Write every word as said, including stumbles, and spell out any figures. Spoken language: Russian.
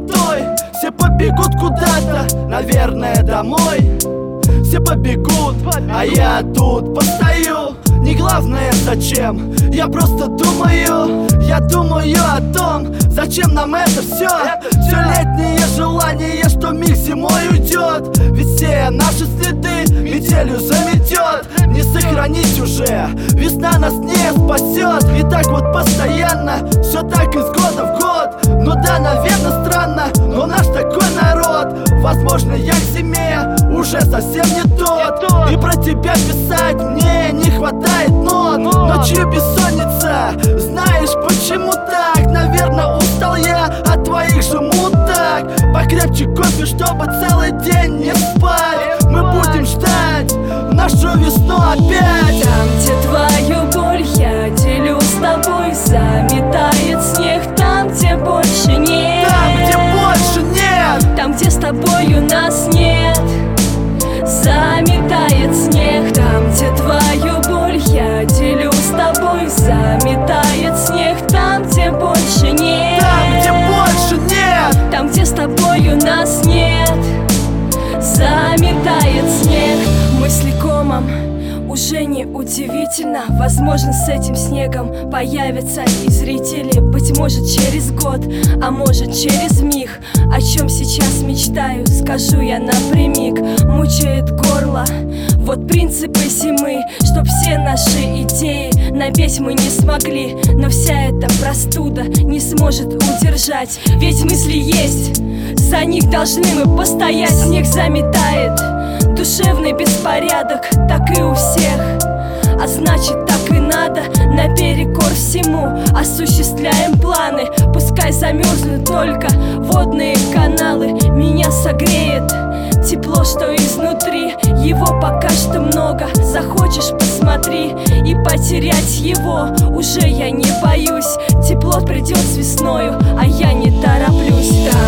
суетой. Все побегут куда-то, наверное, домой. Все побегут, а я тут постою. Не главное зачем, я просто думаю. Я думаю о том, зачем нам это все. Все летнее желание, что миг зимой уйдет. Ведь все наши следы метелью заметет. Не сохранить уже, весна нас не спасет. И так вот постоянно, все так из года в год. Ну да, наверное, странно, но наш такой народ. Возможно, я к зиме уже совсем не тот. И про тебя писать мне не хватает нот. Ночью бессонница, знаешь почему так? Наверное, устал я от твоих же муток. Покрепче кофе, чтобы целый день не спать. Мы будем ждать нашу весну опять. Там, где твою боль я делю с тобой, заметает снег. Там, где больше нет, Там, где больше нет, там, где с тобою нас нет, заметает снег. Там, где твою боль я делю с тобой, заметает снег. Там, где больше нет, там, где больше нет, там, где с тобою нас нет, заметает снег. Мысли комом, уже не удивительно. Возможно, с этим снегом появятся и зрители. Быть может, через год, а может, через миг. О чем сейчас мечтаю, скажу я напрямик. Мучает горло, вот принципы зимы. Чтоб все наши идеи напеть мы не смогли, но вся эта простуда не сможет удержать. Ведь мысли есть, за них должны мы постоять. Снег заметает душевный беспорядок, так и у всех. А значит, так и надо, наперекор всему осуществляем планы. Пускай замерзнут только водные каналы. Меня согреет тепло, что изнутри. Его пока что много, захочешь — посмотри. И потерять его уже я не боюсь. Тепло придет с весною, а я не тороплюсь. Там,